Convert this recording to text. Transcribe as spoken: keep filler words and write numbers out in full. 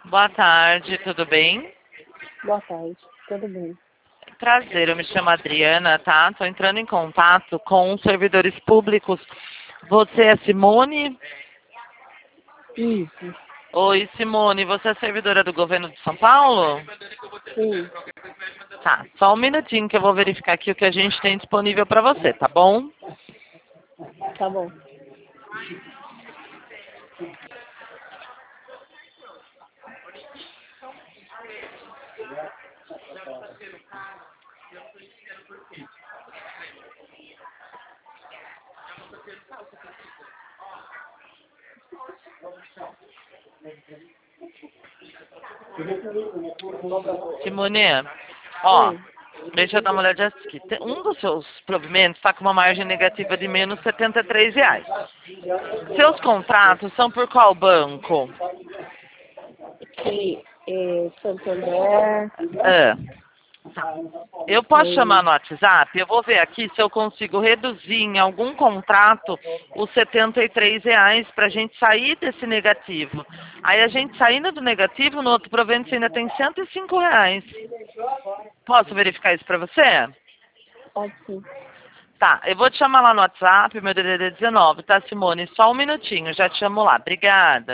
Boa tarde, tudo bem? Boa tarde, tudo bem? Prazer, eu me chamo Adriana, tá? Tô entrando em contato com os servidores públicos. Você é Simone? Isso, Oi, Simone, você é servidora do governo de São Paulo? sim, Tá, só um minutinho que eu vou verificar aqui o que a gente tem disponível para você, tá bom? tá bom. Simone, ó, Oi, deixa eu dar uma olhada aqui. Tem- Um dos seus provimentos está com uma margem negativa de menos setenta e três reais. Seus contratos são por qual banco? que é, Santander, Ah, eu posso chamar é, no WhatsApp? Eu vou ver aqui se eu consigo reduzir em algum contrato os setenta e três reais para a gente sair desse negativo. Aí a gente saindo do negativo, no outro provento você ainda tem cento e cinco reais. Posso verificar isso para você? pode sim. Tá, eu vou te chamar lá no WhatsApp, meu D D D dezenove, tá, Simone? Só um minutinho, já te chamo lá. Obrigada.